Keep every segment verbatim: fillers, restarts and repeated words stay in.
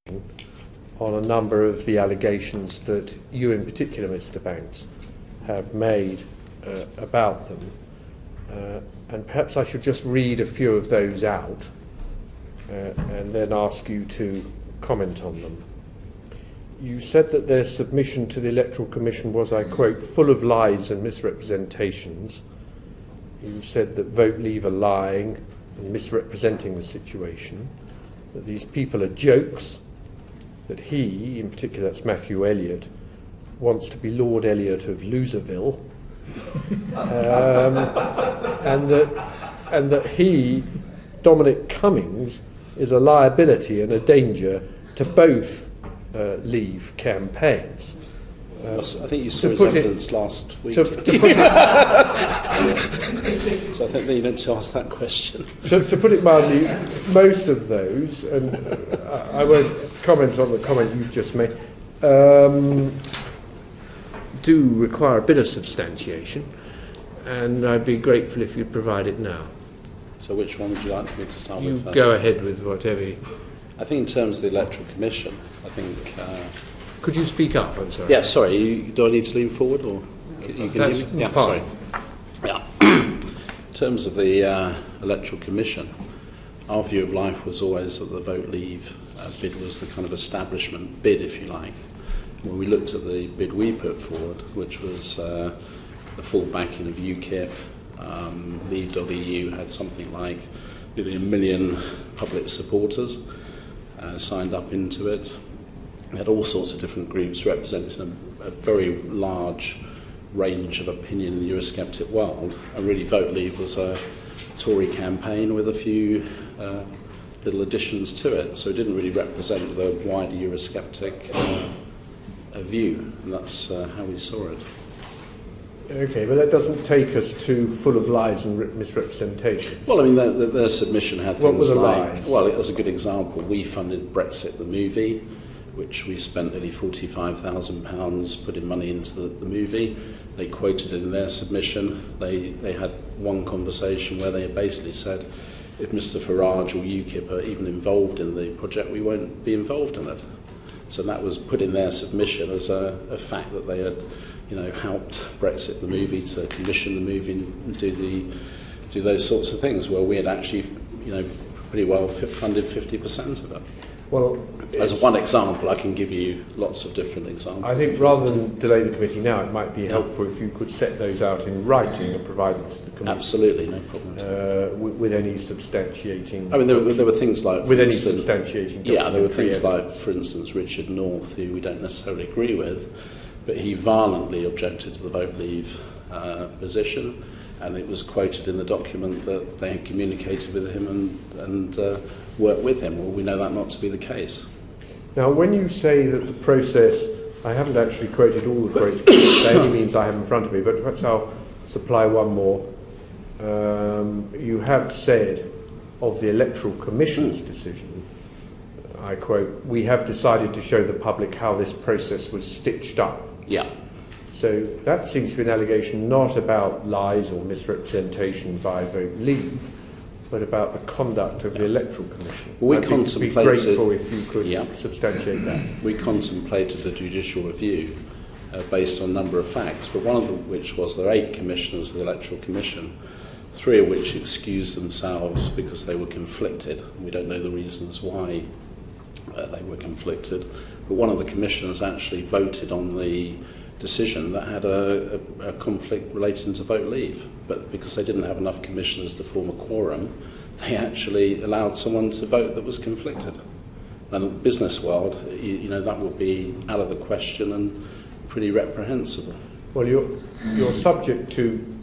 on a number of the allegations that you in particular, Mr Banks, have made uh, about them. Uh, and perhaps I should just read a few of those out uh, and then ask you to comment on them. You said that their submission to the Electoral Commission was, I quote, full of lies and misrepresentations. You said that Vote Leave are lying and misrepresenting the situation, that these people are jokes, that he, in particular that's Matthew Elliott, wants to be Lord Elliott of Loserville, um, and that and that he, Dominic Cummings, is a liability and a danger to both uh, Leave campaigns. Uh, I think you saw his evidence it, last week. To, to put it, so I think that you meant to ask that question. To, to put it mildly, most of those, and uh, I won't comment on the comment you've just made, um, do require a bit of substantiation, and I'd be grateful if you'd provide it now. So which one would you like me to start you with first? Go ahead with whatever you... I think in terms of the Electoral Commission, I think... Uh, Could you speak up? I'm sorry. Yeah, sorry. You, do I need to lean forward, or you can That's hear me? Yeah, fine. Sorry. Yeah. In terms of the uh, Electoral Commission, our view of life was always that the Vote Leave uh, bid was the kind of establishment bid, if you like. When we looked at the bid we put forward, which was uh, the full backing of U KIP, um, Leave dot E U had something like nearly a million public supporters uh, signed up into it. We had all sorts of different groups representing a, a very large range of opinion in the Eurosceptic world. And really, Vote Leave was a Tory campaign with a few uh, little additions to it. So it didn't really represent the wider Eurosceptic uh, view. And that's uh, how we saw it. Okay, but that doesn't take us to full of lies and misrepresentations. Well, I mean, their, their submission had what things were the like... lies? Well, as a good example, we funded Brexit the movie, which we spent nearly forty-five thousand pounds putting money into the, the movie. They quoted it in their submission. They, they had one conversation where they basically said, if Mr Farage or U KIP are even involved in the project, we won't be involved in it. So that was put in their submission as a, a fact that they had, you know, helped Brexit the movie to commission the movie and do the do those sorts of things, where we had actually, you know, pretty well funded fifty percent of it. Well, as one example, I can give you lots of different examples. I think rather than delay the committee now, it might be helpful if you could set those out in writing and provide them to the committee. Absolutely, no problem. Uh, with, with any substantiating... I mean, there were, there were things like... With any instance, substantiating... Yeah, there were things evidence. like, for instance, Richard North, who we don't necessarily agree with, but he violently objected to the Vote Leave uh, position, and it was quoted in the document that they had communicated with him and, and uh, worked with him. Well, we know that not to be the case. Now, when you say that the process, I haven't actually quoted all the quotes, by any means I have in front of me, but perhaps I'll supply one more. Um, you have said of the Electoral Commission's decision, I quote, we have decided to show the public how this process was stitched up. Yeah. So that seems to be an allegation not about lies or misrepresentation by Vote Leave, but about the conduct of the Electoral Commission. Well, we I'd contemplated, be grateful if you could yeah. substantiate that. We contemplated a judicial review uh, based on a number of facts, but one of them which was there are eight commissioners of the Electoral Commission, three of which excused themselves because they were conflicted. We don't know the reasons why uh, they were conflicted, but one of the commissioners actually voted on the decision that had a, a, a conflict relating to Vote Leave, but because they didn't have enough commissioners to form a quorum, they actually allowed someone to vote that was conflicted. And in the business world, you, you know, that would be out of the question and pretty reprehensible. Well, you're, you're subject to,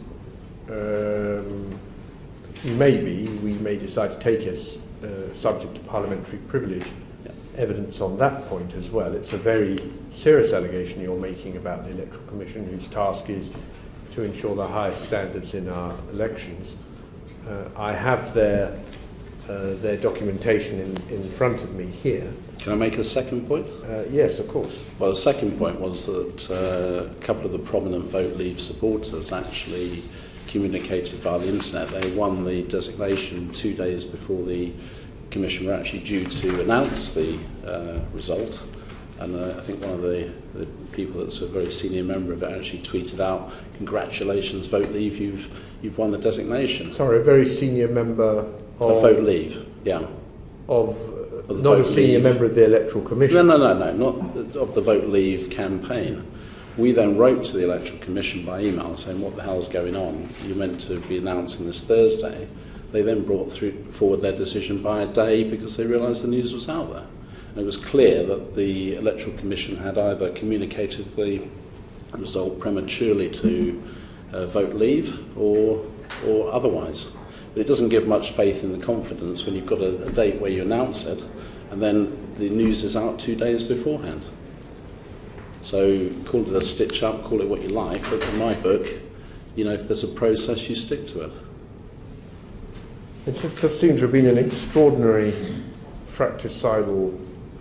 um, you may be, we may decide to take as uh, subject to parliamentary privilege, evidence on that point as well. It's a very serious allegation you're making about the Electoral Commission, whose task is to ensure the highest standards in our elections. Uh, I have their, uh, their documentation in, in front of me here. Can I make a second point? Uh, yes, of course. Well, the second point was that uh, a couple of the prominent Vote Leave supporters actually communicated via the internet. They won the designation two days before the Commission were actually due to announce the uh, result, and uh, I think one of the, the people that's a very senior member of it actually tweeted out, "Congratulations, Vote Leave, you've you've won the designation." Sorry, a very senior member of, Of Vote Leave, yeah. Of, Of the not Vote a senior Leave. member of the Electoral Commission. No, no, no, no, not of the Vote Leave campaign. We then wrote to the Electoral Commission by email saying, what the hell's going on? You're meant to be announcing this Thursday. They then brought through, forward their decision by a day because they realised the news was out there. And it was clear that the Electoral Commission had either communicated the result prematurely to uh, Vote Leave or, or otherwise. But it doesn't give much faith in the confidence when you've got a, a date where you announce it and then the news is out two days beforehand. So call it a stitch up, call it what you like, but in my book, you know, if there's a process, you stick to it. It just does seem to have been an extraordinary fratricidal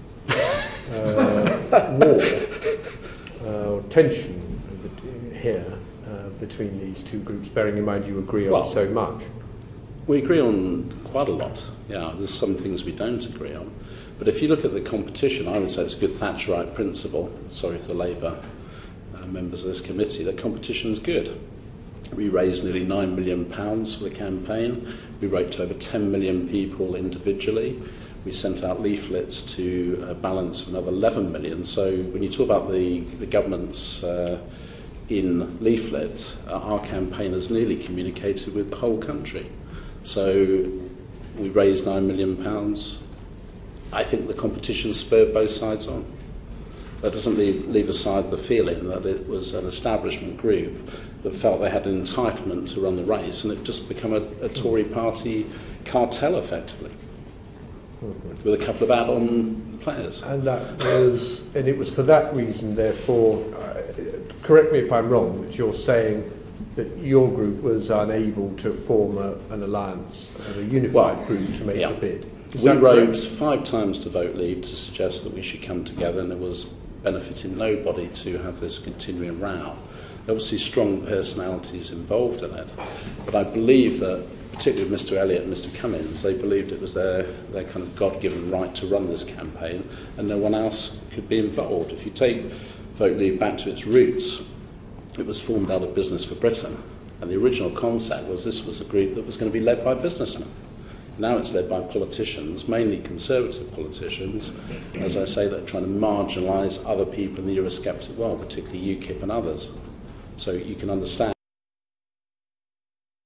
uh, war, uh, tension here uh, between these two groups, bearing in mind you agree on Well, so much. We agree on quite a lot. Yeah, there's some things we don't agree on. But if you look at the competition, I would say it's a good Thatcherite principle, sorry for the Labour uh, members of this committee, that competition is good. We raised nearly nine million pounds for the campaign. We wrote to over ten million people individually. We sent out leaflets to a balance of another eleven million. So when you talk about the, the government's uh, in leaflets, uh, our campaign has nearly communicated with the whole country. So we raised nine million pounds. I think the competition spurred both sides on. That doesn't leave, leave aside the feeling that it was an establishment group that felt they had an entitlement to run the race, and it just become a, a Tory party cartel, effectively, mm-hmm. with a couple of add-on players. And that was, and it was for that reason, therefore, uh, correct me if I'm wrong, but you're saying that your group was unable to form a, an alliance, a unified well, group to make yeah. the bid. Is we wrote correct? five times to Vote Leave to suggest that we should come together, and it was benefiting nobody to have this continuing row. Obviously strong personalities involved in it, but I believe that, particularly with Mr Elliott and Mister Cummins, they believed it was their, their kind of God-given right to run this campaign, and no one else could be involved. If you take Vote Leave back to its roots, it was formed out of Business for Britain, and the original concept was this was a group that was going to be led by businessmen. Now it's led by politicians, mainly Conservative politicians, as I say, that are trying to marginalise other people in the Eurosceptic world, particularly UKIP and others. So you can understand